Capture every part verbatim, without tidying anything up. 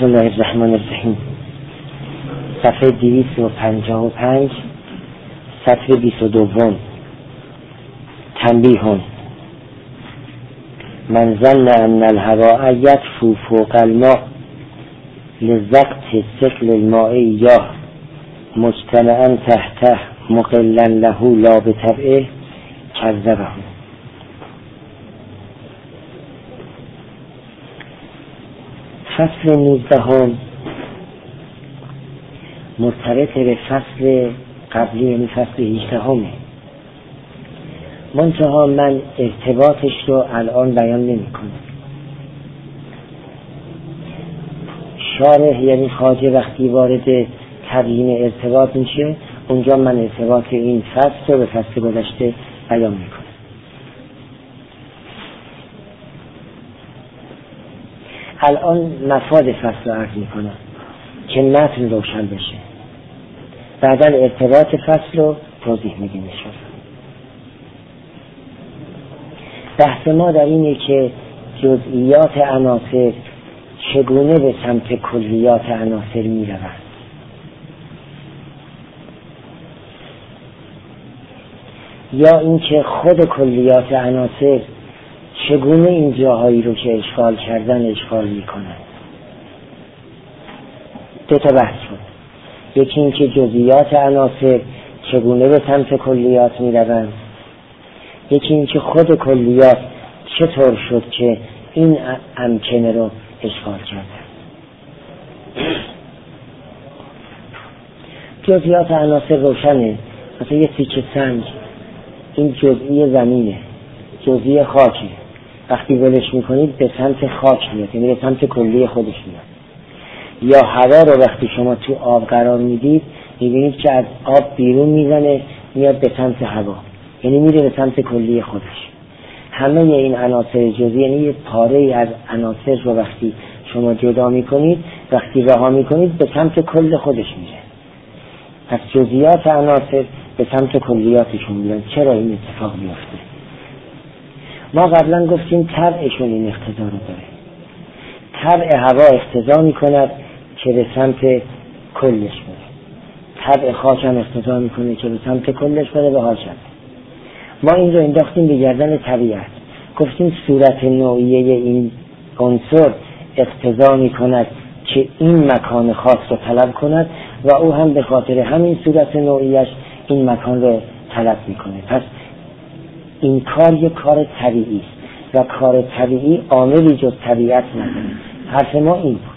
بسم الله الرحمن الرحیم. صفحه دویست و پنجاه و پنج، سطر بیست و دوم. تنبیه: من ظن ان الهواء یطفو فوق الماء لزقت ثقل الماء یا مجتمعا تحته مقلا له لا بطبعه کذبه. فصل نوزدهم مرتبط به فصل قبلی، یعنی فصل هجدهم. منتها من ارتباطش رو الان بیان نمی کنم. شارح یعنی خواجه وقتی وارد تبیین ارتباط میشه، اونجا من ارتباط این فصل رو به فصل گذشته بیان می کنم. الان مفاد فصل رو عرض می کنم که متن روشن بشه، بعدا ارتباط فصل رو توضیح میدیم انشاءالله. بحث ما در اینه که جزئیات عناصر چگونه به سمت کلیات عناصر می روند، یا اینکه خود کلیات عناصر چگونه این جاهایی رو که اشغال کردن اشغال می کنند. دو تا بحث بود. یکی اینکه جزئیات عناصر چگونه به سمت کلیات می روند، یکی اینکه خود کلیات چطور شد که این امکنه رو اشغال کردن. جزئیات عناصر روشنه. مثلا یه تیکه سنگ، این جزئی زمینه، جزئی خاکه، وقتی ولش میکنید به سمت خاک میاد، یعنی به سمت کلی خودش میاد. یا هوا رو وقتی شما تو آب قرار میدید میبینید که از آب بیرون میزنه میاد به سمت هوا، یعنی میره به سمت کلی خودش. همه این عناصر جزئی، یعنی یه پاره ای از عناصر رو وقتی شما جدا میکنید، وقتی رها میکنید به سمت کل خودش میره. پس جزئیات عناصر به سمت کلیاتشون میرن. چرا این اتفاق میفته؟ ما قبلا گفتیم طبعشون این اقتضا رو داره. طبع هوا اقتضا میکند که به سمت کلش بره، طبع خاک هم اقتضا میکنه که به سمت کلش بره به هاشم. ما این رو انداختیم به گردن طبیعت، گفتیم صورت نوعیه این عنصر اقتضا میکند که این مکان خاص رو طلب کند و او هم به خاطر همین صورت نوعیش این مکان رو طلب میکنه. پس این کار یک کار طبیعی است و کار طبیعی عاملی جز طبیعت نداره. حرف ما این بود.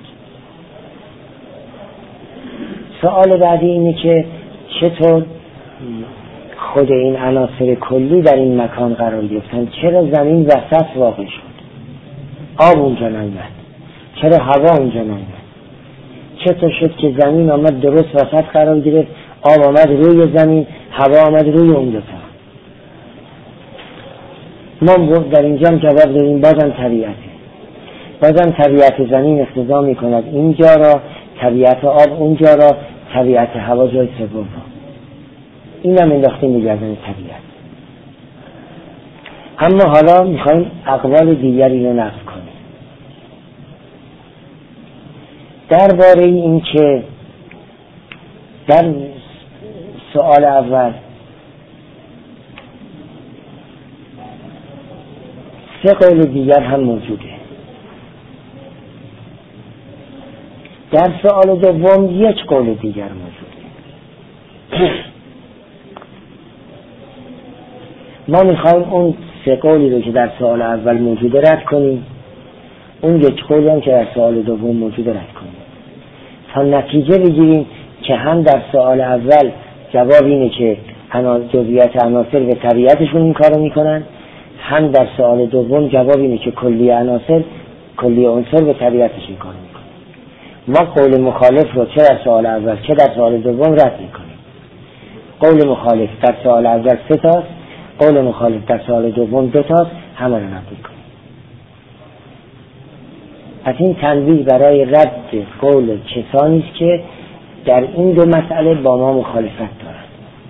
سوال بعدی اینه که چطور خود این عناصر کلی در این مکان قرار گرفتن؟ چرا زمین وسط واقع شد، آب اونجا نیامد؟ چرا هوا اونجا نیامد؟ چطور شد که زمین آمد درست وسط قرار گرفت، آب آمد روی زمین، هوا آمد روی اون دو تا؟ ما در اینجا هم جواب داریم بازم طبیعته. بازم طبیعت زمین اقتضا می کند اینجا را، طبیعت آب اونجا را، طبیعت هوا جای سوم را. این هم انداختیم به گردن طبیعت. اما حالا میخوایم اقوال دیگری رو نقل کنیم درباره این که در سؤال اول سه قول دیگر هم موجوده. در سؤال دوم یک قول دیگر موجوده. ما میخوایم اون سه قولی رو که در سؤال اول موجوده رد کنیم، اون یک قولی هم که در سؤال دوم موجوده رد کنیم، تا نتیجه بگیریم که هم در سؤال اول جواب اینه که جزئیات عناصر به طبیعتشون این کارو میکنن، هم در سؤال دوم جواب اینه که کلی عناصر، کلی عنصر به طبیعتش این کارو میکنه. ما قول مخالف رو چه در سؤال اول چه در سؤال دوم رد میکنیم. قول مخالف در سؤال اول سه تاست، قول مخالف در سؤال دوم دو تاست، همه رو رد میکنیم. پس این تنبیه برای رد قول کسانی است که در این دو مسئله با ما مخالفت دارند.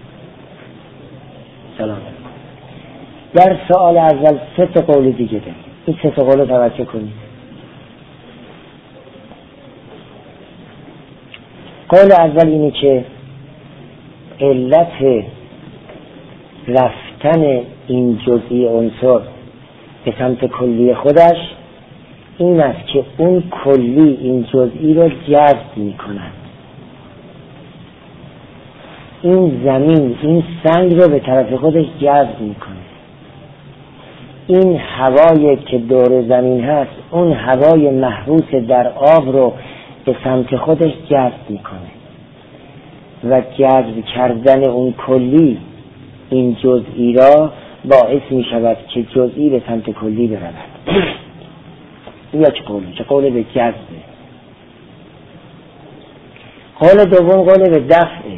سلام علیکم. در سؤال اول سه تا قول دیگه داریم. این سه تا قول رو توجه کنید. قول اول اینه که علت رفتن این جزئی عنصر به سمت کلی خودش این است که اون کلی این جزئی رو جذب می کند. این زمین این سنگ رو به طرف خودش جذب می کنه. این هوایی که دور زمین هست اون هوای محبوس در آب رو به سمت خودش جذب می کنه و جذب کردن اون کلی این جزئی را باعث می شود که جزئی به سمت کلی برود. یا چه قوله؟ چه قوله به جذبه. قول دوم قوله به دفعه.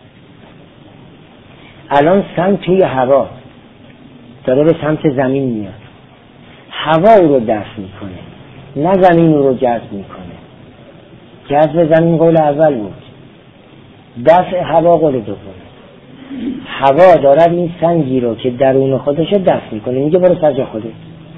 الان سنگ توی هوا داره به سمت زمین میاد، هوا او رو دفع میکنه نه زمین او رو جذب میکنه. جذب زمین قول اول بود، دفع هوا قول دوم. هوا دارد این سنگی رو که درون خودش رو دفع میکنه، میگه برو سر جای خودت،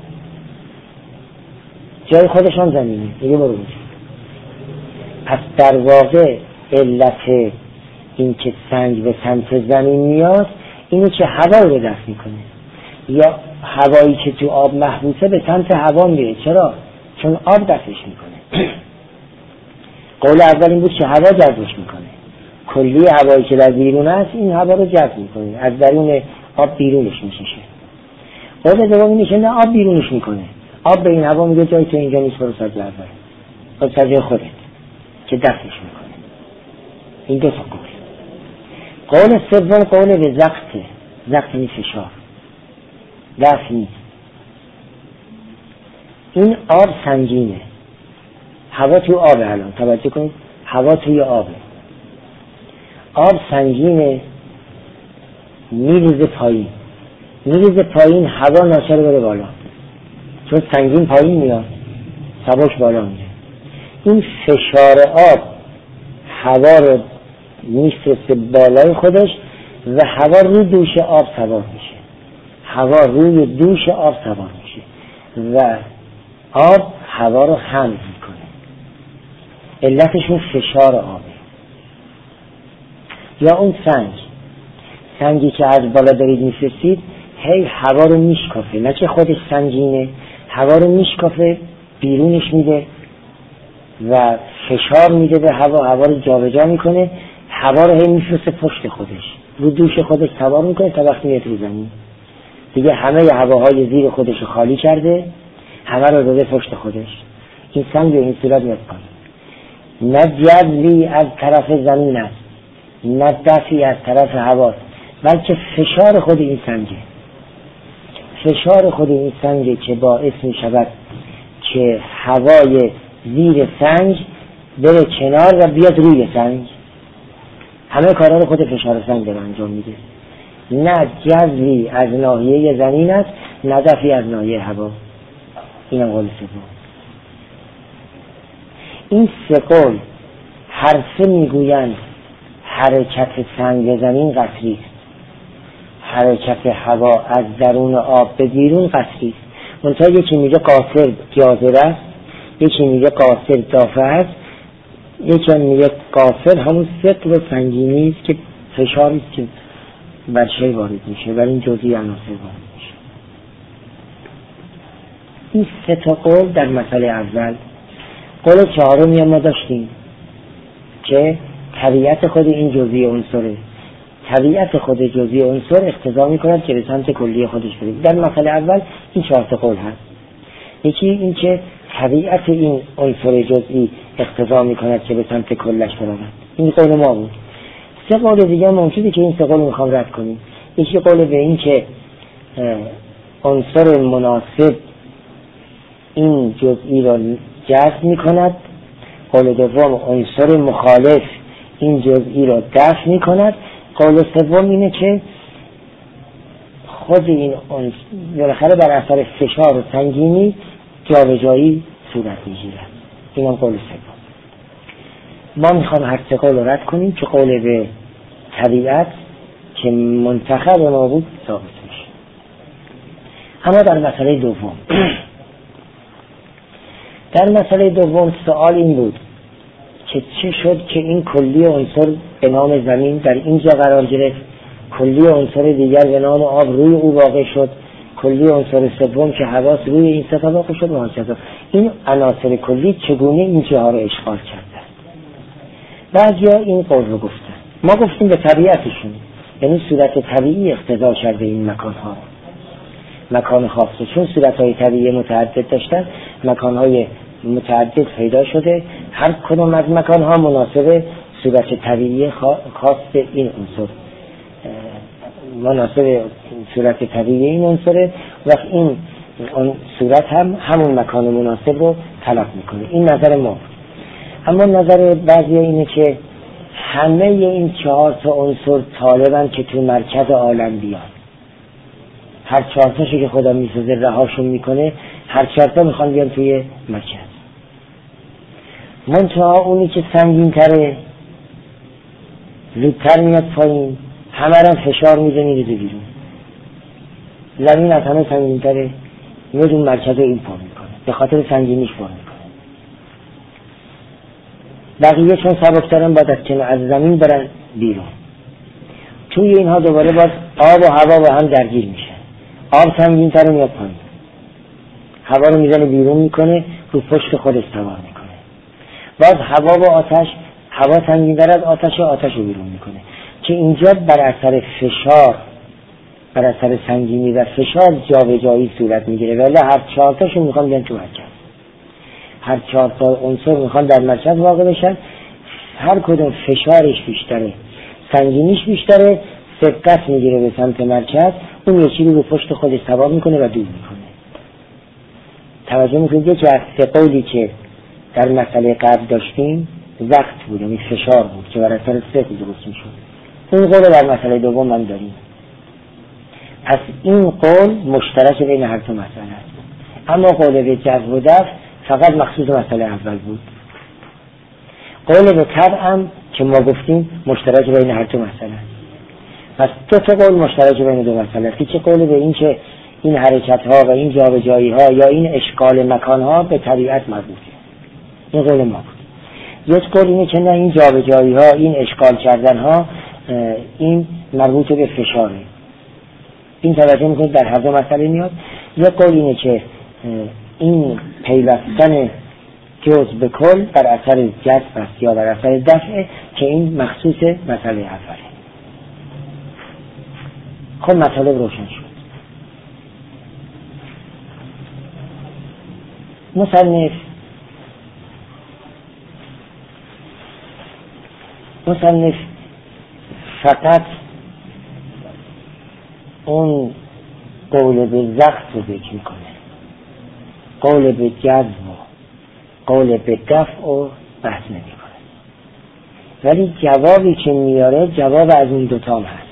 جای خودشان زمینه، میگه برو بجا. پس در واقع علت این که سنگ به سمت زمین میاد اینه که هوا رو دفع میکنه، یا هوایی که تو آب محبوسه به سمت هوا میره. چرا؟ چون آب دفعش میکنه. قول اول این بود که هوا جذبش میکنه، کلی هوایی که در بیرون است این هوا رو جذب میکنه، از درون آب بیرونش میشه. قول دوم اینه که نه آب بیرونش میکنه، آب به این هوا میگه جای تو اینجا نیست، برو سر جای اول، برو سر جای خودت، که دفعش میکنه. این دو تا قول. قول سوم قول به زقته. زقت نیست فشار، دفع نیست. این آب سنگینه، هوا تو آبه. الان توجه کنید، هوا توی آبه، آب سنگینه، میریزه پایین، میریزه پایین، هوا ناچار بره بالا، چون سنگین پایین میاد، سبک بالا میره. این فشار آب هوا رو میفرسته بالای خودش و هوا روی دوش آب سوار میشه، هوا روی دوش آب سوار میشه و آب هوا رو حمل میکنه. علتشون فشار آبه. یا اون سنگ، سنگی که از بالا دارید میفرستید هی هوا رو میشکافه، نه که خودش سنگینه، هوا رو میشکافه بیرونش میده و فشار میده به هوا، هوا رو جابجا میکنه، هوا رو هی میفرسته پشت خودش، رو دوش خودش سوار میکنه تا وقتی میاد رو زمین دیگه همه هواهای زیر خودش رو خالی کرده، همه رو داده پشت خودش. این سنگ به این صورت میاد پایین. نه جذبی از طرف زمین است، نه دفعی از طرف هواست، بلکه فشار خود این سنگه، فشار خود این سنگه که باعث می شود که هوای زیر سنگ بره کنار و بیاد روی سنگ. همه کارا رو خود فشار سنگ داره انجام میده. نه جذبی از ناحیه زمین است، نه دفعی از ناحیه هوا. این هم قول سوم. این سه قول هر سه میگویند حرکت سنگ زمین قطری است، حرکت هوا از درون آب به بیرون قطری است. منتها یکی میگه قاصر جاذبه است، یکی میگه قاصر دافع است، یکی میگه قاصر همون ثقل و سنگینی است که فشاری است که بر شی وارد میشه، بر این جزئی عناصر وارد میشه. این سه تا قول در مسئله اول. قول چهارمی ما داشتیم که طبیعت خود این جزئی عنصره، طبیعت خود جزئی عنصر اقتضا میکند که به سمت کلی خودش برید. در مسئله اول این چهار تا قول هست. یکی این که طبیعت این عنصر جزئی اقتضا میکند که به سمت کلش برود، این قول ما بود. سه قول دیگه ممکنه که این سه قول میخوام رد کنیم. یکی قول به این که عنصر مناسب این جزئی را جذب میکند، قول دوم عنصر مخالف این جزئی را دفع میکند، قول سوم اینه که خود این بالاخره بر اثر فشار و سنگینی جابجایی صورت میگیرد. این هم قول سوم. ما میخوام هر سه قول رو رد کنیم که قول به طبیعت که منتخب ما بود ثابت میشه. اما در مسئله دوم در مسئله دوم سوال این بود که چه شد که این کلی عنصر به نام زمین در اینجا قرار گرفت، کلی عنصر دیگر به نام آب روی او واقع شد، کلی عنصر سوم که هواست روی این سطح واقع شد و همچنین این عناصر کلی چگونه این جاها رو اشغال کردن. بعضیا این قول رو گفتن، ما گفتیم به طبیعتشون، یعنی صورت طبیعی اقتضا کرده این مکانها، مکان خاصه، چون صورتهای طبیعی متعدد داشتن، مکانهای متعدد پیدا شده، هر کدوم از مکانها مناسب صورت طبیعی خاص این عنصر، مناسب صورت طبیعی این عنصره و این صورت هم همون مکان مناسب رو طلب میکنه. این نظر ما. اما نظر بعضی اینه که همه این چهار تا عنصر طالبن که تو مرکز عالم بیان، هر چهار تاشو که خدا میسازه رهاشون میکنه، هر چهار تا میخوان بیان توی مرکز. منتها اونی که سنگین تره زودتر میاد پایین، همه را فشار میده میریزه بیرون. زمین از همه سنگین تره میاد اون مرکز این پر میکنه، به خاطر سنگینیش پر میکنه. بقیه چون سبکترن باید از کنار از زمین برن بیرون. توی اینها دوباره باز آب و هوا با هم درگیر میشه. آب سنگین تر میاد پایین، هوا رو میزنه بیرون میکنه، رو پشت خودش سوار میکنه. باز هوا و آتش، هوا سنگین تر از آتش و آتش رو بیرون میکنه، که اینجا بر اثر فشار، بر اثر سنگینی و فشار جابجایی صورت میگیره. ولی هر چهار تاشون میخوان بیان تو مرکز، هر چهار تا عنصر میخوان در مرکز واقع بشن. هر کدوم فشارش بیشتره، سنگینیش بیشتره، سبقت میگیره به سمت مرکز، اون یکی رو پشت خودش سوار میکنه و دور میکنه. توجه میکنید که از سه قولی که در مسئله قبل داشتیم وقت بود، یعنی فشار بود که بر اثر سه درست میشد. این قول در مسئله دوم هم داریم. پس این قول مشترک بین هر دو مسئله است. اما قول به جذب و دفع فقط مخصوص مسئله اول بود. قول به طبع هم که ما گفتیم مشترک بین هر دو مسئله است. پس دو تا قول مشترک بین دو مسئله است. که قول به این که این حرکت ها و این جابجایی ها یا این اشکال مکان ها به طبیعت مربوطه، این قول ما بود. یک قول اینه که نه، این جابجایی ها، این اشکال کردن ها، این مربوط به فشاره. این توجه میکنید در هر دو مسئله میاد. یک قول اینه که این پیوستن جز به کل بر اثر جذب است یا بر اثر دفع، که این مخصوص مسئله اوله. خب مطالب روشن شد. مصنف مصنف فقط اون قول به زخم رو ذکر میکنه، قول به جذب و قول به دفع و بحث نمیکنه. ولی جوابی که میاره جواب از اون دوتا هم هست،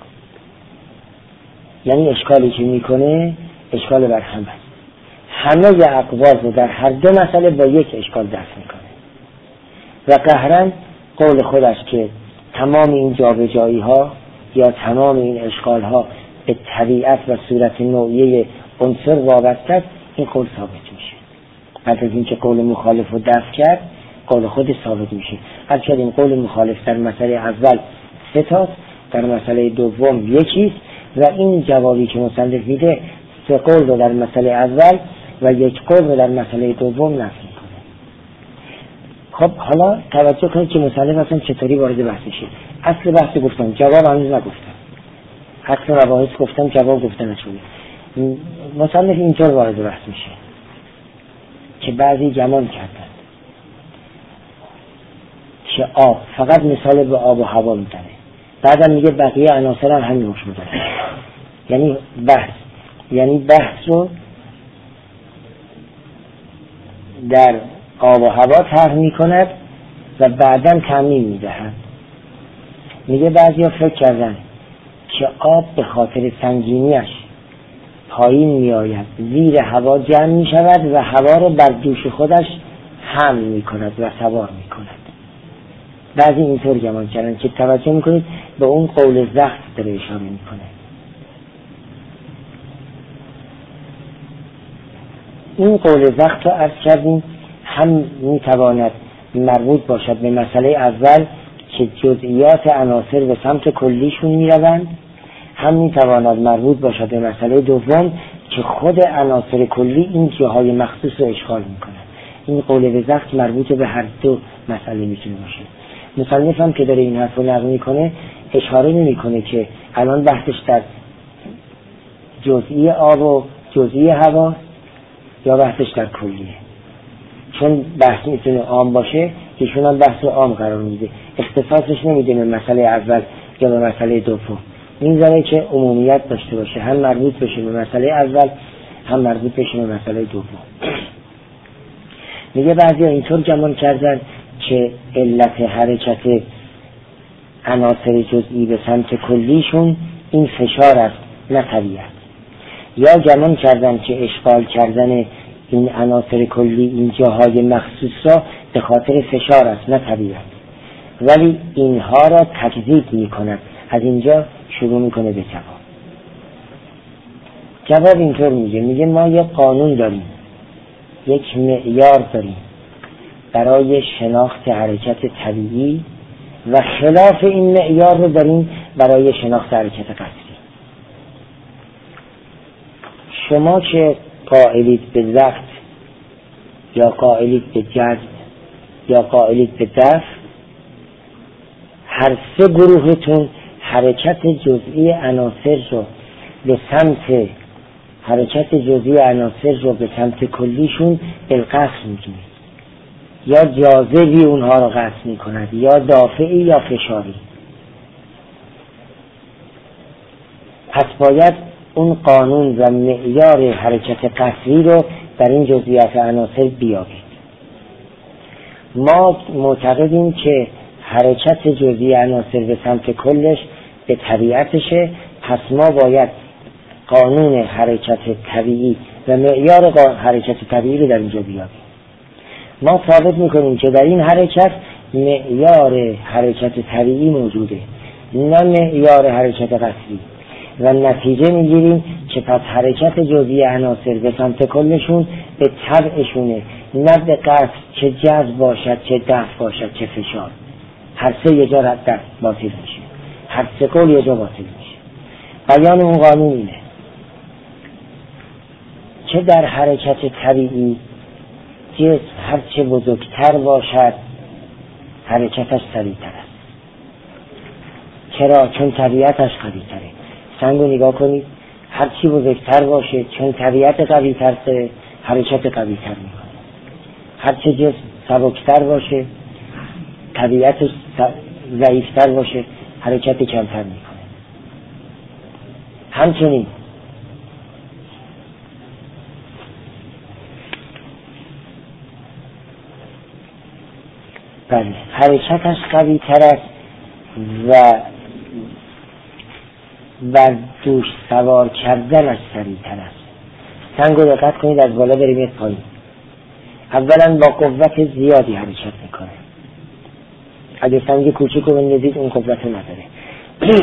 یعنی اشکالی که میکنه اشکال بر هم هست. همه ی اقواز رو در هر دو مسئله با یک اشکال دفع میکنه و قهرن قول خودش که تمام این جابجایی ها یا تمام این اشکال ها به طبیعت و صورت نوعیه عنصر وابسته است، این قول ثابت میشه. بعد از اینکه قول مخالف رو دفع کرد، قول خود ثابت میشه. هرچند این قول مخالف در مسئله اول سه تاست، در مسئله دوم یکیست و این جوابی که مصنف میده سه قول رو در مسئله اول و یک قول رو در مسئله دوم نفی میکنه. خب حالا توجه کنید که مصنف اصلا چطوری وارد بحث میشه. اصل بحث گفتم، جواب هنوز نگفتم. اصل مباحث گفتم، جواب گفتم نشده. مصنف اینطور وارد بحث میشه که بعضی گمان کردن که آب فقط مثال به آب و هوا میزنه، بعدم میگه بقیه عناصر هم همین حکم داره. یعنی بحث یعنی بحث رو در آب و هوا طرح میکند و بعدم تعمیم میدهد. میگه بعضیا فکر کردن که آب به خاطر سنگینیش پایین میآید، زیر هوا جمع میشود و هوا رو بر دوش خودش حمل میکند و سوار میکند. بعضی اینطور گمان کردن که توجه میکنید به اون قول زخم داره اشاره میکنه. این قول زخم رو عرض کردیم هم میتواند مربوط باشد به مسئله اول که جزئیات عناصر به سمت کلیشون میروند، هم میتواند مربوط باشد به مسئله دوم که خود عناصر کلی این جاهای مخصوص رو اشغال میکنند. این قول به زخت مربوط به هر دو مسئله میتونه باشه. مصنف هم که داره این حرف رو نقل میکنه اشاره نمیکنه که الان بحثش در جزئی آب و جزئی هوا یا بحثش در کلیه، چون بحث میتونه عام باشه ایشون هم بحث عام قرار میده، اختصاصش نمیده به مسئله اول یا به مسئله دوم، میذاره که عمومیت داشته باشه، هم مربوط بشه به مسئله اول هم مربوط بشه به مسئله دوم. میگه بعضی اینطور گمان کردن که علت حرکت عناصر جزئی به سمت کلیشون این فشار است نه طبیعت، یا گمان کردن که اشغال کردن این عناصر کلی این جاهای مخصوص را به خاطر فشار است نه طبیعت، ولی اینها را تکذیب میکند. از اینجا شروع میکنه به جواب. جواب اینطور میگه، میگه ما یک قانون داریم، یک معیار داریم برای شناخت حرکت طبیعی و خلاف این معیار رو داریم برای شناخت حرکت قصری. شما که قائلید به ضغط یا قائلید به جذب یا قائلید به دفع، هر سه گروهتون حرکت جزئی عناصر رو به سمت حرکت جزئی عناصر رو به سمت کلیشون بالقصر میگیرید، یا جاذبی اونها رو قصر میکند یا دافعی یا فشاری. پس باید اون قانون و معیار حرکت قصری رو در این جزئیات عناصر بیابید. ما معتقدیم که حرکت جزئی عناصر به سمت کلش به طبیعتشه، پس ما باید قانون حرکت طبیعی و معیار حرکت طبیعی رو در اینجا بیابیم. ما ثابت میکنیم که در این حرکت معیار حرکت طبیعی موجوده نه معیار حرکت قصری، و نتیجه میگیریم که پس حرکت جزئی عناصر به سمت کلشون به طبعشونه، نه به قصد، چه جذب باشد چه دفع باشد چه فشار. هر سه یه جا رد باطل میشه، هر سه قول یه جا باطل میشه. بیان اون قانون اینه که در حرکت طبیعی جسم هرچه بزرگتر باشد حرکتش سریعتر است. چرا؟ چون طبیعتش قوی تره. سنگ رو نگاه کنید، هرچی بزرگتر باشه چون طبیعت قوی تره حرکت قوی تر میکنه. هرچه جسم سبکتر باشه طبیعتش ضعیفتر باشه حرکت کمتر میکنه. همچنین بله حرکتش قوی تر است و و دوش سوار کردنش سریع تر است. سنگ رو دقت کنید از بالا بریم پایین، اولا با قوت زیادی حرکت میکنه، اگه سنگ کوچیک رو بندازید اون قوت رو نداره.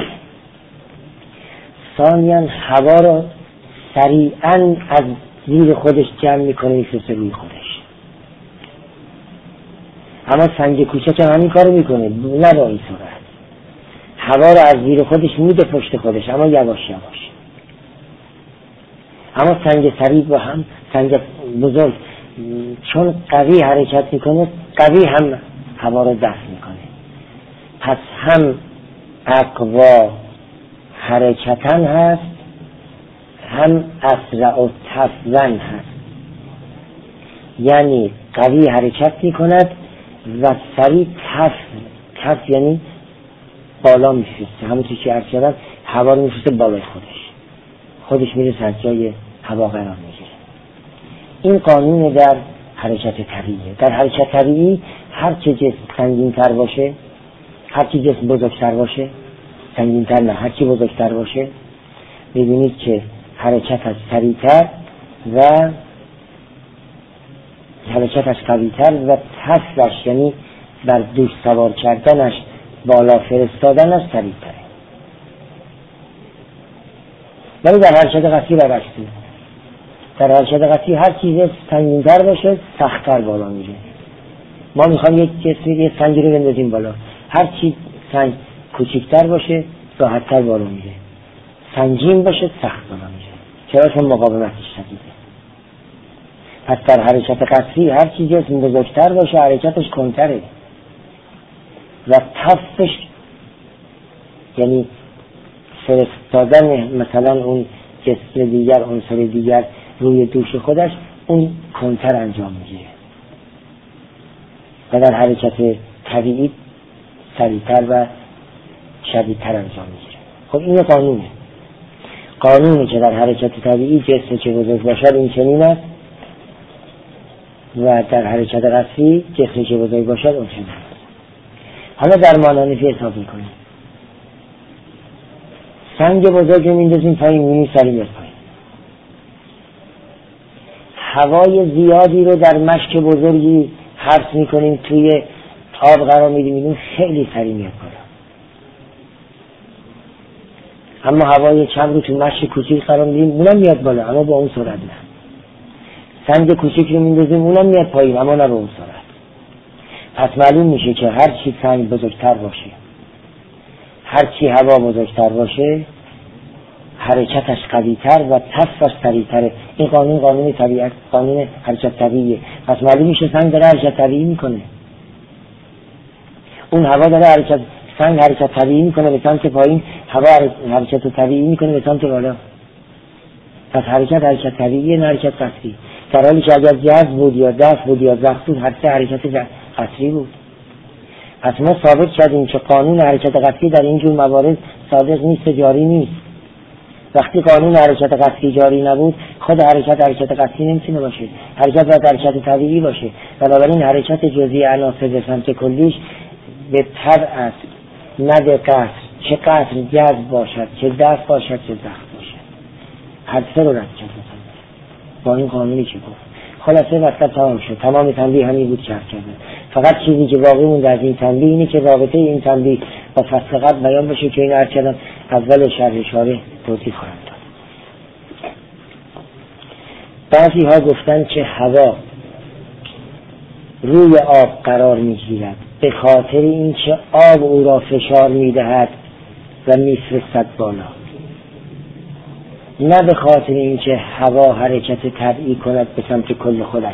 ثانیاً هوا رو سریعاً از زیر خودش جمع میکنه میفرسته روی خودش. اما سنگ کوچک هم همین کارو میکنه، نه با این صورت. هوا رو از زیر خودش میده پشت خودش اما یواش یواش. اما سنگ سریع با هم سنگ بزرگ چون قوی حرکت میکنه قوی هم هوا رو دفع میکنه. پس هم اقوا حرکتن هست هم اسرع و تفون هست، یعنی قوی حرکت میکند و سریع تف تف یعنی بالا میفرسته، همونطور که عرض کردم هوا رو میفرسته بالای خودش، خودش میره از جای هوا قرار میگیره. این قانون در حرکت طبیعیه. در حرکت طبیعی هر چه جسم سنگین تر باشه، هر چه جسم بزرگتر باشه، سنگین تر نه، هر چه بزرگتر باشه، ببینید که حرکتش سریعتر و حرکتش قویتر و تفش یعنی بر دوش سوار کردنش بالا فرستادنش سریعتره. ولی در حرکت قطعی برعکسه. در حرکت قطعی هر چیز سنگین‌تر باشه سخت‌تر بالا میره، ما میخوام یک جسمی یه سنگی رو بندازیم بالا، هر چی سنگ کوچکتر باشه راحت‌تر بالا میره، سنگین باشه سخت بالا میره. چرا؟ چون مقاومتش شدیده. پس در حرکت قطری هر چی جسم بزرگتر باشه حرکتش کمتره و تفش، یعنی فرستادن مثلا اون جسم دیگر، عنصر دیگر روی دوش خودش، اون کمتر انجام میگیره و در حرکت طبیعی سریعتر و شدیدتر انجام میگیره. خب این قانونه قانونی که در حرکت طبیعی جسم که بزرگ باشد این چنین است و در حرکت قطری جسم که بزرگ باشد اون چنین است. حالا در مانانفی حساب میکنیم، سنگ بزرگ رو میندازیم پایین، میبینیم سری میاد پایین. هوای زیادی رو در مشک بزرگی حبس میکنیم، توی آب قرار میدیم، میبینیم خیلی سری میاد بالا. اما هوای کم رو تو مشک کوچیک قرار میدیم، اونم میاد بالا اما با اون سرعت نه. سنگ کوچیک رو میندازیم اونم میاد پایین اما نه با اون سرعت. پس معلوم میشه که هر چی سنگ بزرگتر باشه، هر چی هوا بزرگتر باشه، حرکتش قوی‌تر و تفش سریع‌تره. این قانون قانون طبیعت، قانون حرکت طبیعیه. پس معلوم میشه سنگ داره حرکت طبیعی میکنه، اون هوا داره حرکت، سنگ حرکت طبیعی میکنه به سمت پایین، هوا حرکت طبیعی میکنه به سمت بالا. پس حرکت حرکت طبیعیه نه حرکت قطری. در حالی که اگر جذب بود یا دفع بود یا ضغط بود هر سه حرکت قطری بود. پس ما ثابت کردیم که قانون حرکت قطری در این جور موارد صادق نیست، جاری نیست. وقتی قانون حرکت قطری جاری نبود خود حرکت حرکت قطری نمیتونه باشه، حرکت باید حرکت طبیعی باشه. بنابراین حرکت جزئی عناصر به سمت کلیش به طبع است، نه به قطر. چه قطر جذب باشد، چه دفع باشد، چه ضغط باشد، هر سه رو رد کرد با این قانونی که گفت. خلاصه مطلب تمام شد. تمام تنبیه همین بود که عرض کردم. فقط چیزی که باقی مونده از این تنبیه اینه که رابطه این تنبیه با فصل قبل بیان بشه که این عرض کردم اول شرح اشاره توضیح خواهم داد. بعضی ها گفتن که هوا روی آب قرار میگیرد به خاطر اینکه آب او را فشار میدهد و میفرستد بالا، نه به خاطر اینکه هوا حرکت طبیعی کند به سمت کل خودش.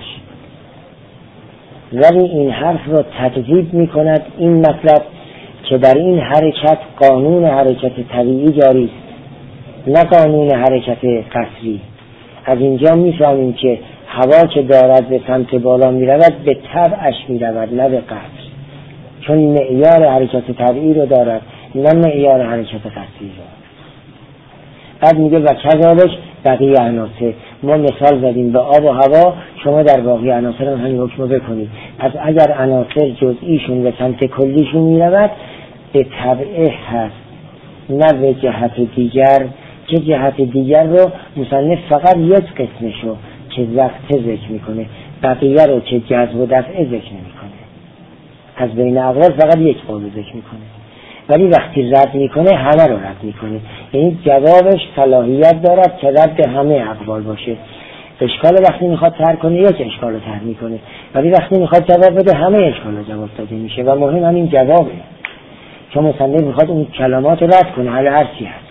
ولی این حرف را تکذیب میکند این مطلب که در این حرکت قانون حرکت طبیعی جاری است نه قانون حرکت قطری. از اینجا میفهمیم که هوا که دارد به سمت بالا میرود به طبعش میرود نه به قطر، چون معیار حرکت طبیعی رو دارد نه معیار حرکت قطری رو. بعد میگه و کذالک بقیه عناصر. ما مثال زدیم به آب و هوا، شما در باقی عناصر هم همین حکم بکنید. پس اگر عناصر جزئیشون به سمت کلیشون میرود به طبعه هست نه به جهت دیگر، که جهت دیگر رو مصنف فقط یک قسمشو که ضغط ذکر میکنه، بقیه رو که جذب و دفع ذکر نمیکنه. از بین اقوال فقط یک قول ذکر میکنه، ولی وقتی رد میکنه همه رو رد میکنه. یعنی جوابش صلاحیت دارد که رد همه اقوال باشه. اشکال وقتی میخواد طرح کنه یک اشکال رو طرح میکنه، ولی وقتی میخواد جواب بده همه اشکال رو جواب داده میشه و مهم همین جوابه، چون مصنف میخواد اون کلمات رو رد کنه حالا هر چی هست.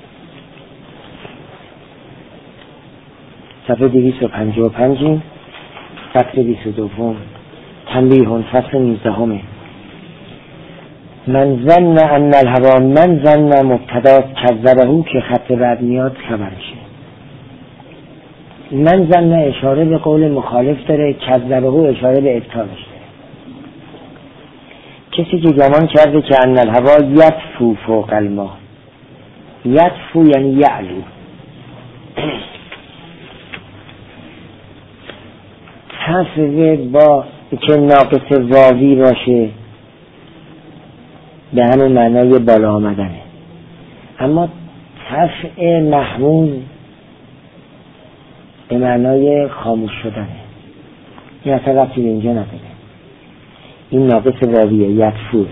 صفحه دویست و پنجاه و پنج فصل بیست و دو تنبیه فصل نوزده. من ظن ان الهوا من ظن مبتدا کذبه که خط بعد میاد خبرشه. من ظن اشاره به قول مخالف داره، کذبه اشاره به ابطالش داره. کسی که گمان کرده که ان الهوا یطفو فوق الماء، یطفو یعنی یعلو، تفوه با که ناقص واوی باشه به همون معنای بالا آمدنه، اما تفع محمول به معنای خاموش شدنه. این اصلا وقتی به اینجا نداره، این ناقص واویه، یطفو.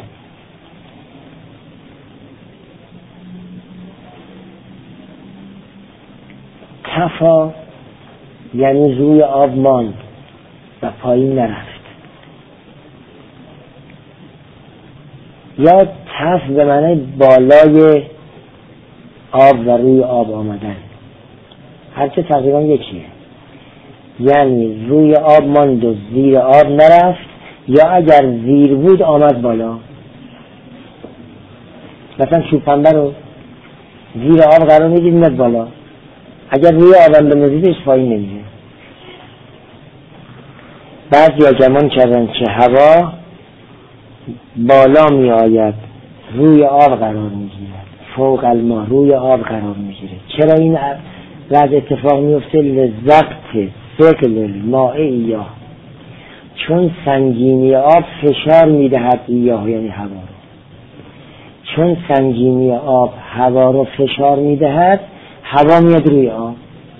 تفا یعنی روی آب ماند و پایین نرفت. یا تف به معنی بالای آب و روی آب آمدن، هرچه تقریبا یکیه، یعنی روی آب ماند و زیر آب نرفت، یا اگر زیر بود آمد بالا. مثلا چوب پنبه رو زیر آب قرار میدید میاد بالا، اگر روی آبم بنزیدش پایین نمیره. بعضی ها گمان کردن که هوا بالا می آید روی آب قرار میگیرد، فوق الماء روی آب قرار میگیره. چرا این وضع اتفاق میفته؟ لزقت ثقل الماء ایاه، چون سنگینی آب فشار میدهد ایاه یعنی هوا رو، چون سنگینی آب هوا رو فشار میدهد هوا میاد روی آب.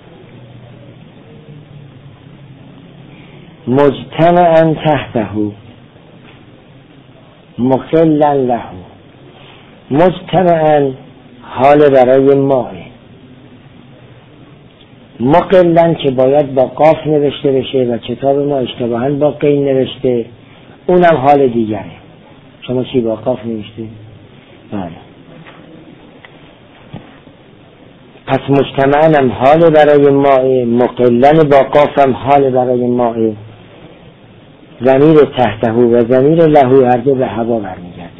مجتمعا تحته مقلا له، مجتمعا حال برای ماه، مقلا که باید با قاف نوشته بشه و کتاب ما اشتباها با قین نوشته، اونم حال دیگره. شما چی با قاف نوشته؟ بله. پس مجتمعا هم حال برای ماه، مقلا با قاف هم حال برای ماه. ضمیر تحته و ضمیر له هر دو به هوا برمیگرده.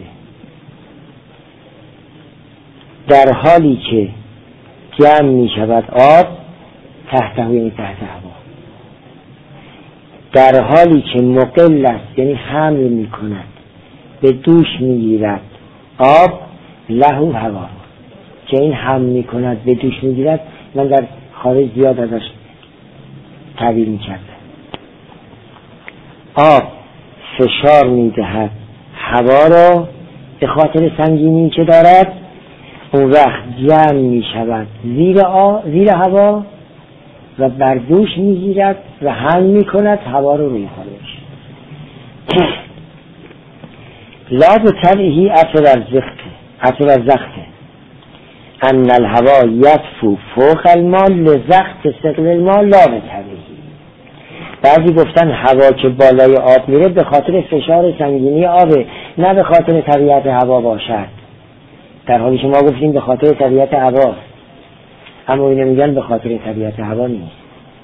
در حالی که جمع می شود آب، تحته یعنی تحت هوا. در حالی که مقل است یعنی حمل می کند، به دوش می گیرد آب، له هوا که این حمل می کند به دوش می گیرد. من در خارج زیاد ازش تعبیر می کردم. آب فشار می دهد هوا را به خاطر سنگینی که دارد، اون وقت جمع می شود زیر, زیر هوا و بر دوش می گیرد و حمل می کند هوا رو روی خودش. لا به طبعی اثر از زخته اثر از زخته ان الهوا یطفو فوق الماء لزخت ثقل الماء لا به طبعی. بعضی گفتن هوا که بالای آب میره به خاطر فشار سنگینی آبه، نه به خاطر طبیعت هوا باشد، در حالی که ما گفتیم به خاطر طبیعت هوا، اما اینو میگن به خاطر طبیعت هوا نیست.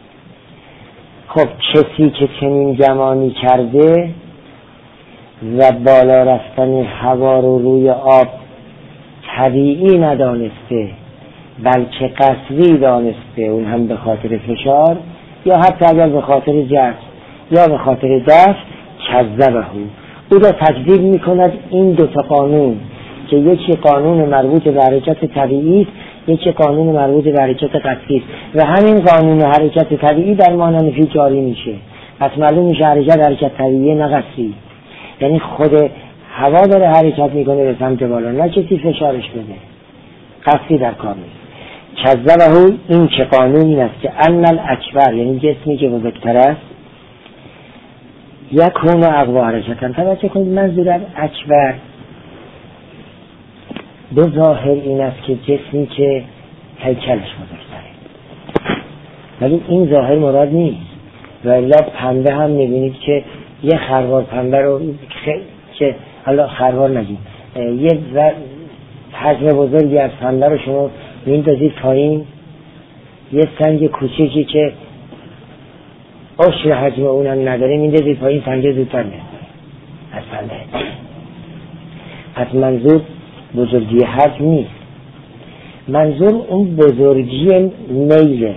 خب کسی که چنین گمانی کرده و بالا رفتن هوا رو روی آب طبیعی ندانسته بلکه قصدی دانسته، اون هم به خاطر فشار یا حتی اگر به خاطر جرس یا به خاطر دفع، کذبه او را تکذیب میکند. این دو تا قانون که یکی قانون مربوط به حرکت طبیعی است، یکی قانون مربوط به حرکت قصدی است، و همین قانون حرکت طبیعی در مانع جاری میشه. پس معلوم میشه حرکت حرکت طبیعی نه قصدی، یعنی خود هوا داره حرکت میکنه به سمت بالا، نه کسی فشارش بده، قصدی در کار نیست. کذبه این که قانون این است که ان الاکبر یعنی جسمی که بزرگتر است، یکون اقوا حرکتن. توجه کنید منظور از اکبر به ظاهر این است که جسمی که هیکلش بزرگتره، ولی این ظاهر مراد نیست. و الا پنبه هم میبینید که یه خروار پنبه رو که حالا خروار نگیم، یه حجم بزرگی از پنبه رو شما میندازید پایین، یه سنگ کوچیکی که عشر حجم اونم نداره میندازید پایین، سنگ زودتر میاد از پنبه. پس منظور بزرگی حجم نیست، منظور اون بزرگی میله،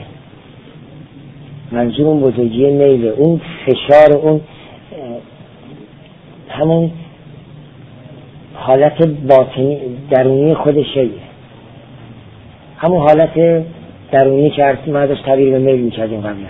منظور اون بزرگی میله، اون فشار، اون همون حالت باطنی درونی خودشه، همون حالت درونی که ما ازش تعبیر به میل میکردیم قبلا.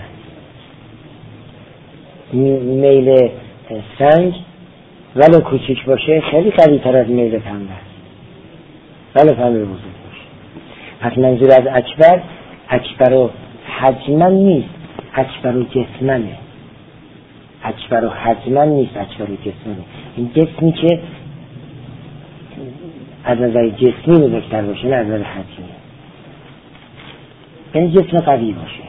میل سنگ ولو کوچیک باشه خیلی قوی تر از میل پنبه است، ولو پنبه بزرگ باشه. پس منظور از اکبر، اکبر و حجمن نیست، اکبر و جسمنه. اکبر و حجمن نیست، اکبر و جسمنه. این جسمی که از نظر جسمی بزرگتر باشه، نه از نظر حجمی، یعنی جسم قوی باشه.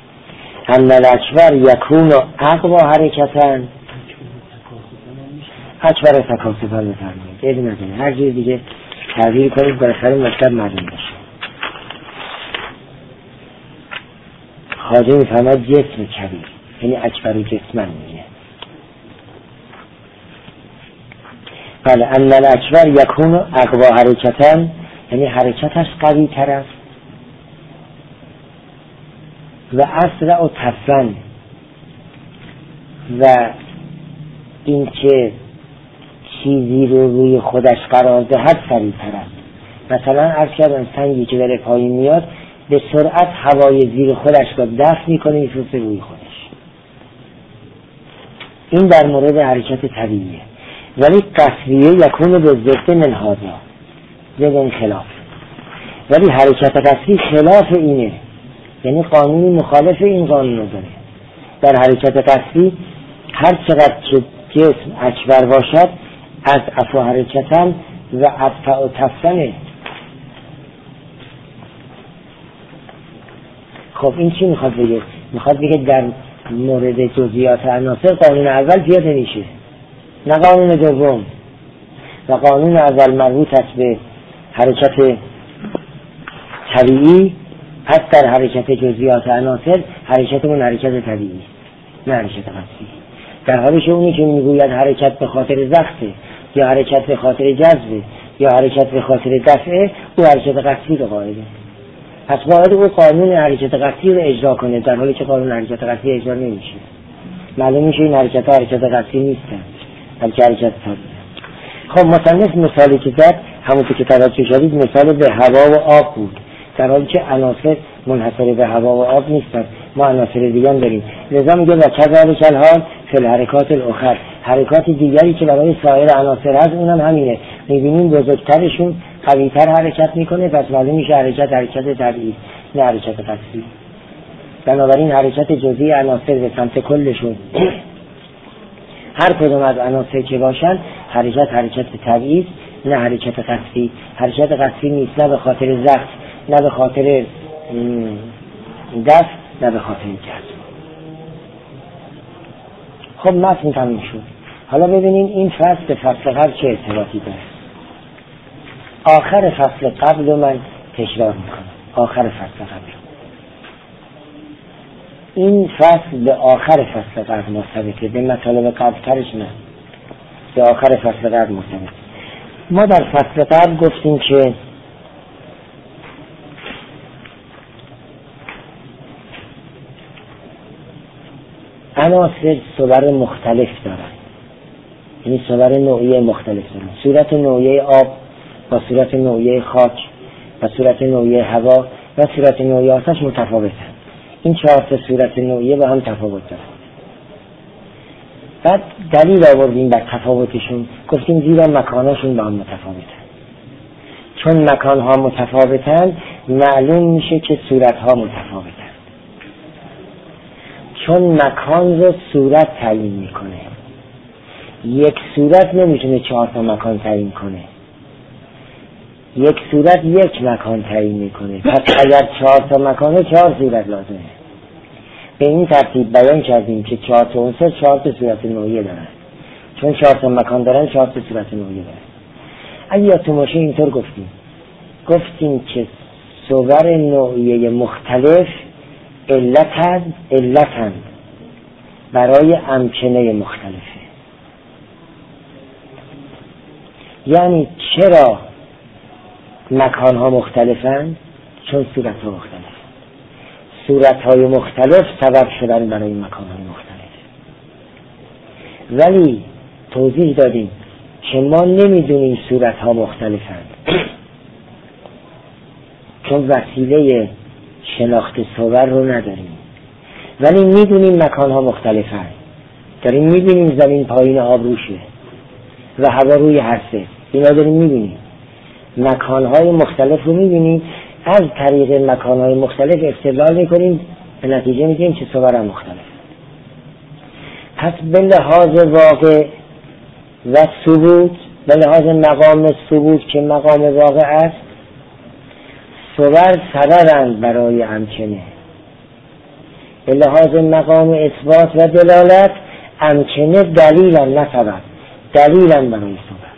ان الاکبر یکون اقوا حرکتن، اکبر تکاسفا بفرمایید، ایدی نزنید، هر جور دیگه تعبیر کنید بالاخره مطلب معلوم بشه. خواجه میفهمد جسم کبیر، یعنی اکبر جسمن میگه. بله، ان الاکبر یکون اقوا حرکتا، یعنی حرکتش قوی تر است و اسرع و تفن، و این که چیزی رو روی خودش قرار دهد سریع تر است. مثلا عرض کردم سنگی که داره پایین میاد به سرعت هوای زیر خودش رو دفع میکنه میفرسته روی خودش. این در مورد حرکت طبیعیه. ولی قصریه یکون به ضد من هذا، ضد این خلاف. ولی حرکت قصری خلاف اینه، یعنی قانونی مخالف این قانون رو داره. در حرکت قصری هر چقدر که جسم اکبر باشد از افا حرکتن و ابطع و تفنه. خب این چی میخواد بگه؟ میخواد بگه در مورد جزئیات عناصر قانون اول پیاده میشه، نه قانون دوم. و قانون اول مربوط است به حرکت طبیعی، پس در حرکت جزئیات عناصر حرکتمون حرکت طبیعی، نه حرکت قصری. در حالی که اونی که میگوید حرکت به خاطر ضغطه یا حرکت به خاطر جذبه یا حرکت به خاطر دفعه، او حرکت قصری رو قائله. پس باید او قانون حرکت قصری رو اجرا کنه، در حالی که قانون حرکت قصری اجرا نمیشه. معلوم میشه این حرکت ها حرکت قصری نیستن، بلکه حرکت طبیعی. خب مصنف مثالی که زد همونطور که توجه شدید مثال به هوا و آب بود، در حالی که عناصر منحصر به هوا و آب نیستن، ما عناصر دیگه هم داریم. لذا میگه و کذالک الحال فی الحرکات الاخر، حرکات دیگری که برای سایر عناصر هست اونم همینه. میبینیم بزرگترشون قویتر حرکت میکنه، پس معلوم میشه حرکت حرکت طبیعی، نه حرکت قصری. بنابراین حرکت جزئی عناصر به سمت کلشون هر کدوم از عناصر که باشن حرکت حرکت طبیعی، نه حرکت قصری. حرکت قصری نیست، نه به خاطر ضغط، نه به خاطر دفع، نه به خاطر جذب. خب متن تموم شد. حالا ببینیم این فصل به فصل قبل چه ارتباطی داره. آخر فصل قبل رو من تکرار میکنم. آخر فصل قبل، این فصل به آخر فصل قبل مرتبطه، به مطالب قبل ترش نه، به آخر فصل قبل مرتبطه. ما در فصل قبل گفتیم که عناصر صور مختلف دارن، یعنی صور نوعی مختلف دارن. صورت نوعی آب و صورت نوعی خاک و صورت نوعی هوا و صورت نوعی آتش متفاوتن. این چهار تا صورت نوعی با هم تفاوت دارن. بعد دلیل آوردیم بر تفاوتشون، گفتیم زیرا مکاناشون با هم متفاوتن. چون مکانها متفاوتن معلوم میشه که صورتها متفاوتن، چون مکان رو صورت تعیین میکنه. یک صورت نمیتونه چهار تا مکان تعیین کنه، یک صورت یک مکان تعیین میکنه. پس اگر چهار تا مکانه چهار صورت لازمه. به این ترتیب بیان کردیم که چهار تا عنصر چهار تا صورت نوعی دارن، چون چهار تا مکان دارن چهار تا صورت نوعی دارن. اگه یادتون باشه اینطور گفتیم گفتیم که صور نوعی مختلف علتن علتن برای امکنه مختلفه. یعنی چرا مکانها مختلفن؟ چون صورتها مختلف. صورتهای مختلف سبب شدن برای مکانهای مختلف. ولی توضیح دادیم که ما نمیدونیم صورتها مختلفن، چون وسیله شناخت صور رو نداریم، ولی میدونیم مکانها مختلفن. داریم میبینیم زمین پایین آب روشه و هوا روی هسته، اینا داریم میبینیم. مکانهای مختلف رو میبینیم، از طریق مکانهای مختلف استدلال میکنیم، به نتیجه میگیم که صور هم مختلف. پس به لحاظ واقع و ثبوت، به لحاظ مقام ثبوت که مقام واقع است، صور سببند برای امکنه. به لحاظ مقام اثبات و دلالت، امکنه دلیل نه سبب. دلیلن برای صور.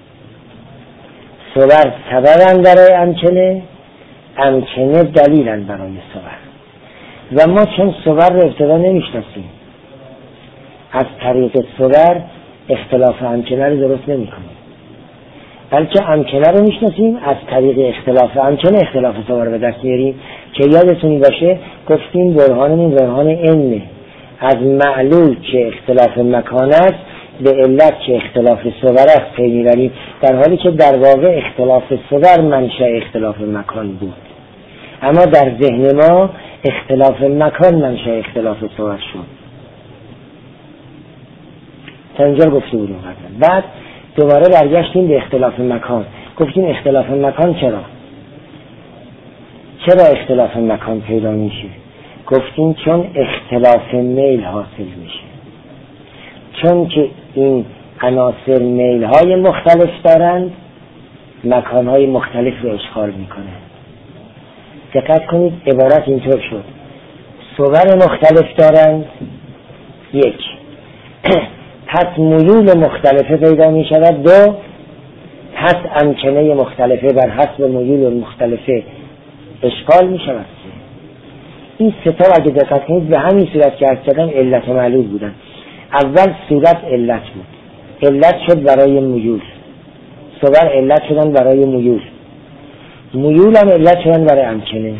صور سببن برای امکنه، امکنه دلیلن برای صور. و ما چون صور رو ابتدا نمیشناسیم، از طریق صور اختلاف امکنه رو درست نمی کنیم، بلکه امکنه رو میشناسیم، از طریق اختلاف امکنه اختلاف صور به دست میاریم. که یادتونی باشه گفتیم برهانمون برهان علمه، از معلول که اختلاف مکان است به علت که اختلاف صور است پی میبریم، در حالی که در واقع اختلاف صور منشأ اختلاف مکان بود، اما در ذهن ما اختلاف مکان منشأ اختلاف صور شد. تا اینجا گفته بودیم قبلا. بعد دوباره برگشتیم به اختلاف مکان، گفتیم اختلاف مکان چرا؟ چرا اختلاف مکان پیدا میشه؟ گفتیم چون اختلاف میل حاصل میشه، چون که این عناصر میل های مختلف دارند، مکان های مختلف رو اشغال میکنه. دقت کنید عبارت اینطور شد: صور مختلف دارند، یک، پس میول مختلفه پیدا می شود، دو، پس امکنه مختلفه بر حسب میول مختلفه اشغال می شود. این سه تا اگه دقت کنید به همین صورت که عرض کردم علت و معلول بودن. اول صورت علت بود، علت شد برای میول، صور علت شدن برای میول، میول هم علت شدن برای امکنه.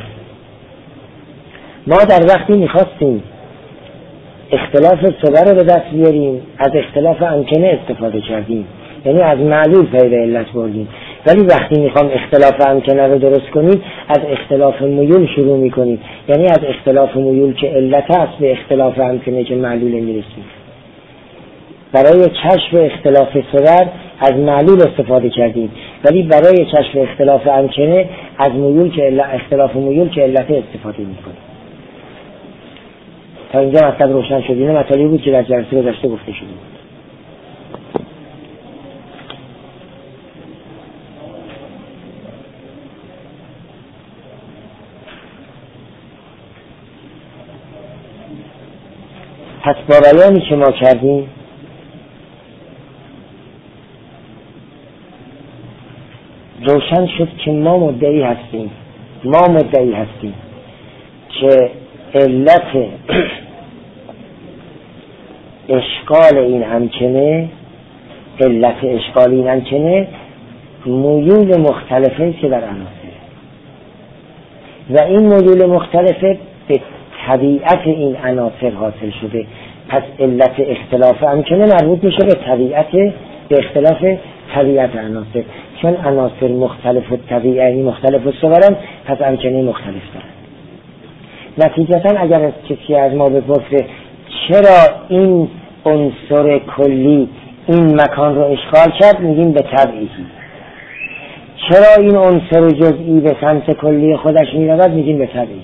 ما در وقتی میخواستیم اختلاف صور رو به دست بیاریم از اختلاف امکنه استفاده کردیم، یعنی از معلول پی علت بردیم. ولی وقتی میخوام اختلاف امکنه رو درست کنیم از اختلاف میول شروع میکنیم، یعنی از اختلاف میول که علت است به اختلاف امکنه که معلول میرسیم. برای کشف اختلاف صور از معلول استفاده کردیم، ولی برای کشف اختلاف امکنه از میول که اختلاف میول که علت استفاده میکنیم. تا اینجا مطلب روشن شد. اینه مطلبی بود که در جلسه گذشته گفته شده بود. پس با بیانی که ما کردیم روشن شد که ما مدعی هستیم ما مدعی هستیم که علت اشغال این امکنه علت اشغال این امکنه میول مختلفه که در عناصر و این میول مختلفه به طبیعت این عناصر حاصل شده. پس علت اختلاف امکنه مربوط میشه به طبیعت به اختلاف طبیعت عناصر، چون عناصر مختلف و طبیعی مختلف و صورن پس امکنه مختلف دارن. نتیجتا اگر از کسی از ما بپرسه چرا این عنصر کلی این مکان رو اشغال کرد، میگیم به طبعی. چرا این عنصر جزئی به سمت کلی خودش میرود، میگیم به طبعی.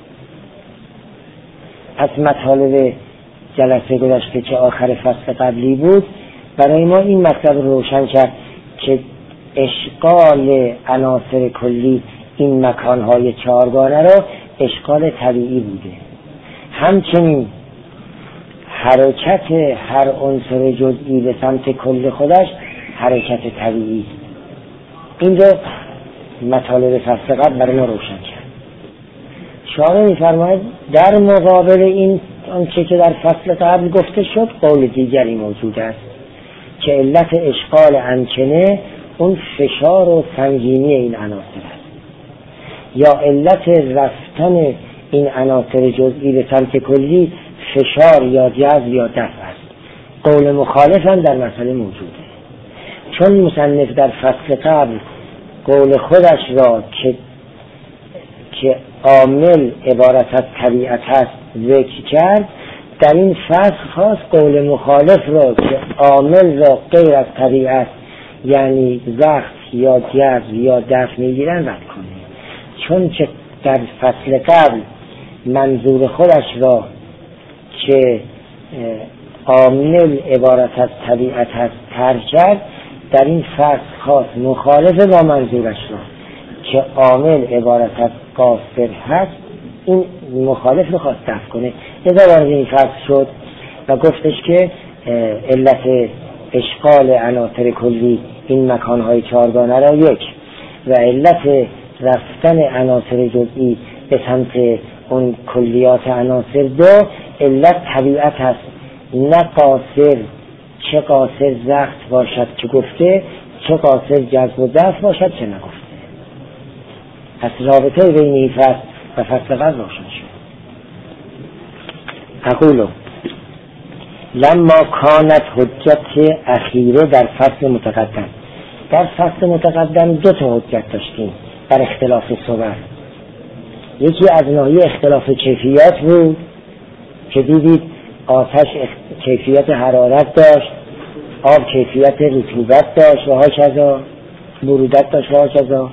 پس مطالب جلسه گذشته که آخر فصل قبلی بود برای ما این مطلب روشن کرد که اشغال عناصر کلی این مکانهای چهارگانه را اشغال طبیعی بوده. همچنین حرکت هر عنصر جزئی به سمت کل خودش حرکت طبیعی است. این رو مطالب فصل قبل برای ما روشن کرد. شارح می‌فرماید در مقابل این آنچه که در فصل قبل گفته شد قول دیگری موجود است که علت اشغال امکنه اون فشار و سنگینی این عناصر است، یا علت رفتن این عناصر جزئی به سمت کلی فشار یا جذب یا دفع است. قول مخالف هم در مسئله موجوده، چون مصنف در فصل قبل قول خودش را که که عامل عبارت از طبیعت است ذکر کرد، در این فصل خاص قول مخالف را که عامل را غیر از طبیعت یعنی وقت یا جذب یا دفع میگیرن رد کنه. چون که در فصل قبل منظور خودش را که عامل عبارت از طبیعت است ترک کرد، در این فصل خاص مخالف با منظورش را که عامل عبارت از قاصر هست این مخالف رو خواست دفع کنه. اذا وارد این فصل شد و گفتش که علت اشغال عناصر کلی این مکانهای چهارگانه را یک و علت رفتن عناصر جزئی به سمت اون کلیات عناصر دو، علت طبیعت هست، نه قاصر چه قاصر زخت باشد که گفته، چه قاصر جذب و دفع باشد چه نگفته. پس رابطه بین این فصل و فصل قبل روشن شد. اقولو لما کانت حجت اخیره در فصل متقدم، در فصل متقدم دو تا حجت داشتیم در اختلاف صور. یکی از ناحیه اختلاف کیفیات بود که دیدید آتش کیفیت حرارت داشت، آب کیفیت رطوبت داشت و هاکذا، برودت داشت و هاکذا.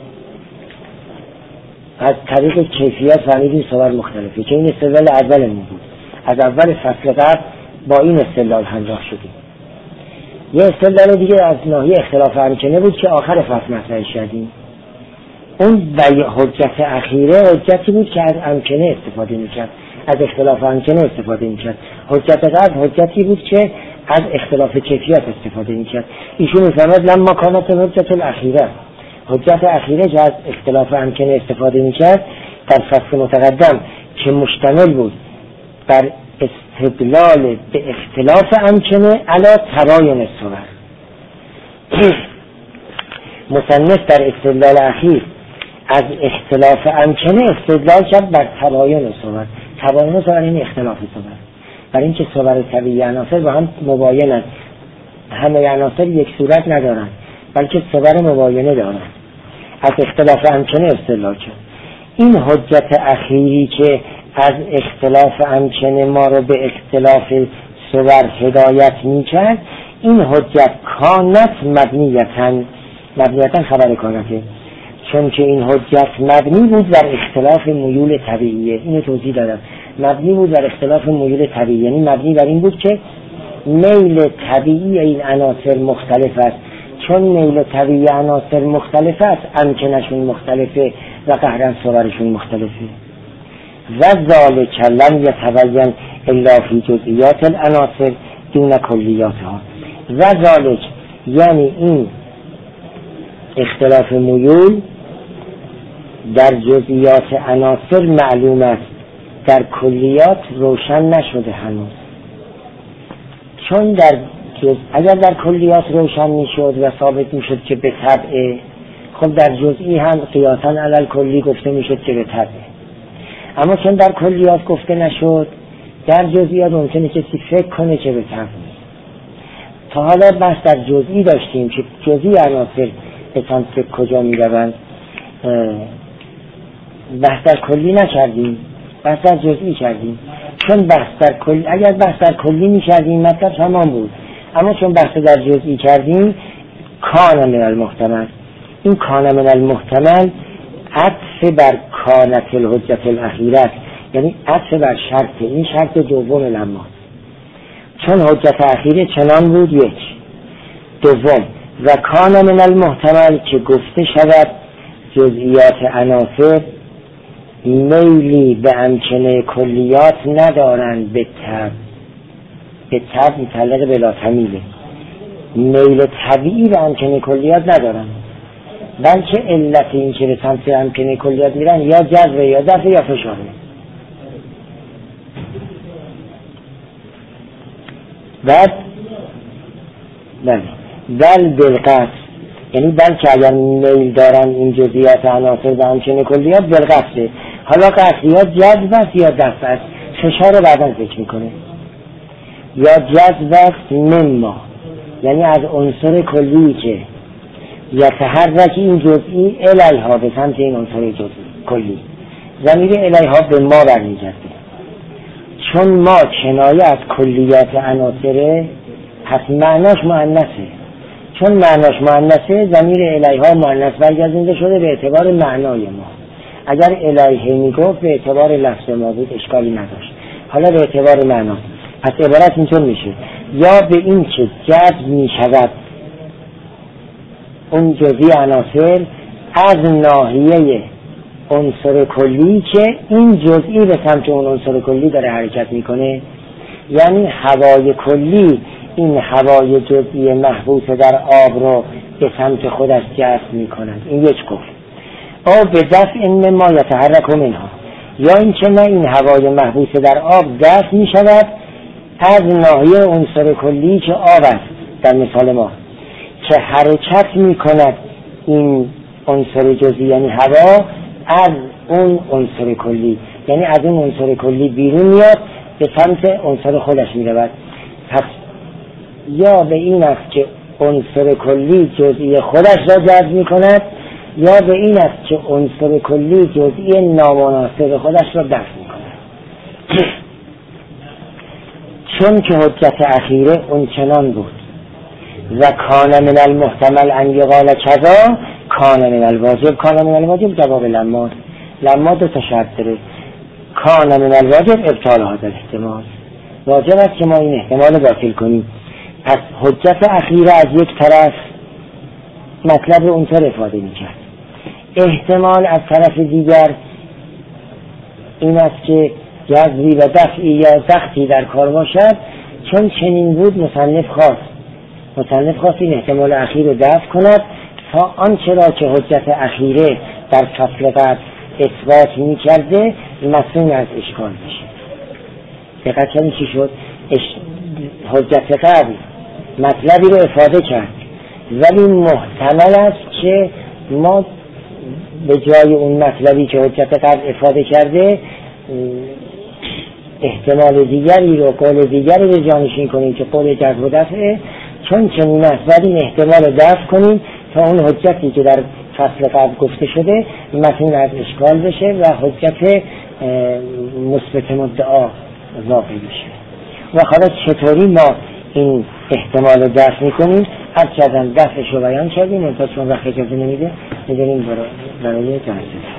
از طریق کیفیت فهمیدیم صور مختلفه که این استدلال اولمون بود. از اول فصل قبل با این استدلال همراه شدیم. یه استدلال دیگه از ناحیه اختلاف امکنه بود که آخر فصل مطرح کردیم. اون حجت اخیره حجتی بود که از امکنه استفاده میکرد، از اختلاف امکنه استفاده میکرد. حجت قبل حجتی بود که از اختلاف کیفیت استفاده میکرد. ایشون میفهمد لما کانت حجت الاخیره، حجت اخیره که از اختلاف امکنه استفاده میکرد در فصل متقدم که مشتمل بود بر استدلال به اختلاف امکنه علی تباین صور. مصنف در استدلال اخیر از اختلاف امکنه استدلال کرد بر تباین صور. تباین صور این اختلاف صور، برای اینکه صور طبیعی عناصر با هم مباینند، همه عناصر یک صورت ندارند بلکه صور مباینه دارند. از اختلاف امکنه استدلال کرد. این حجت اخیری که از اختلاف امکنه ما رو به اختلاف صور هدایت میکرد، این حجت کانت مبنیتاً، مبنیتاً خبر کانته، چون که این حجت مبنی بود بر اختلاف میول طبیعیه. اینو توضیح دادم. مبنی بود بر اختلاف میول طبیعی، یعنی مبنی بر این بود که میل طبیعی این عناصر مختلف است. چون میل طبیعی عناصر مختلف است، امکنشون مختلفه و قهرن صورشون مختلفه. و ذالک لم یتبین الا فی جزئیات العناصر دون کلیاتها. و ذالک یعنی این اختلاف میول در جزئیات عناصر معلوم است، در کلیات روشن نشده هنوز. چون در جز... اگر در کلیات روشن میشد و ثابت میشد که به طبع، خب در جزئی هم قیاساً علی کلی گفته میشد که به طبع. اما چون در کلیات گفته نشد، در جزئیات ممکنه کسی فکر کنه که به طبع. تا حالا بحث در جزئی داشتیم که جزئی عناصر به سمت کجا میروند، بحث در کلی نکردیم، بحث در جزئی کردیم. چون بحث در کلی، اگر بحث در کلی میکردیم مطلب تمام بود، اما چون بحث در جزئی کردیم کان من المحتمل. این کان من المحتمل عطف بر کانت الحجت الاخیره است، یعنی عطف بر شرط، این شرط دوم لما. چون حجت اخیره چنان بود یک. دوم و کان من المحتمل که گفته شود جزئیات عناصر میلی به امکنه کلیات ندارند، به طبع، به طبع متعلق بلا تمیله، میل طبیعی به امکنه کلیات ندارند، بلکه علت این که به سمت امکنه کلیات میرن یا جذب یا دفع یا فشاره. بعد بله بل بالقصد، یعنی بلکه اگر میل دارن این جزئیات عناصر به امکنه کلیات بالقصده. حالا قصد یا جذب است یا دفع است، فشار بعدا ذکر میکنه. یا جذب است مما، یعنی از عنصر کلی که یتحرک این جزئی الیها، به سمت این عنصر جزئی کلی. ضمیر الیها به ما برمیگرده، چون ما کنایه از کلیات عناصره، پس معناش مؤنثه. چون معناش مؤنثه، ضمیر الیها مؤنث برگردونده شده به اعتبار معنای ما. اگر الیه میگفت به اعتبار لفظ ما بود اشکالی نداشت، حالا به اعتبار معنا. پس عبارت اینطور میشه یا به این که جذب میشود اون جزئی عناصر از ناحیه عنصر کلی که این جزئی به سمت اون عنصر کلی داره حرکت میکنه. یعنی هوای کلی این هوای جزئی محبوس در آب رو به سمت خودش جذب میکنند. این یک کفر. او به دفع مما یتحرک منها، یا این که نه این هوای محبوس در آب دفع می شود از ناحیه عنصر کلی که آب است. در مثال ما که حرکت می کند این عنصر جزئی یعنی هوا از اون عنصر کلی، یعنی از اون عنصر کلی بیرون میاد به سمت عنصر خودش می رود. پس یا به این است که عنصر کلی جزئی خودش را جذب می کند، یا به این است که عنصر کلی جزئی نامناسب خودش را دفع می کند. چون که حجت اخیره اون چنان بود و کان من المحتمل ان یقال کذا کان من الواجب. کان من الواجب جواب لما. لما دو تا شرط داره. کان من الواجب ابطال هذا الاحتمال، واجب است که ما این احتمال باطل کنیم. پس حجت اخیره از یک طرف مطلب اونطور افاده می کرد، احتمال از طرف دیگر این است که جذبی و دفعی یا ضغطی در کار باشد. چون چنین بود مصنف خواست مصنف خواست این احتمال اخیر رو دفع کند تا آنچه را که حجت اخیره در فصل قبل اثبات می کرده مصون از اشکال بشه. دقت کنید چی شد؟ اش... حجت قبل مطلبی رو افاده کرد ولی محتمل است که ما به جای اون مطلبی که حجت قبل افاده کرده احتمال دیگری رو قول دیگری رو جانشین کنیم که قول جذب و دفعه. چون چنین است باید این احتمال رو دفع کنیم تا اون حجتی که در فصل قبل گفته شده متن از اشکال بشه و حجت مثبت مدعا واقع بشه. و حالا چطوری ما این احتمال رو دفع میکنیم؟ از کردن دفعش رو بیان کردیم، منتها چون وقت اجازه نمیده میدونیم برای برای جلسه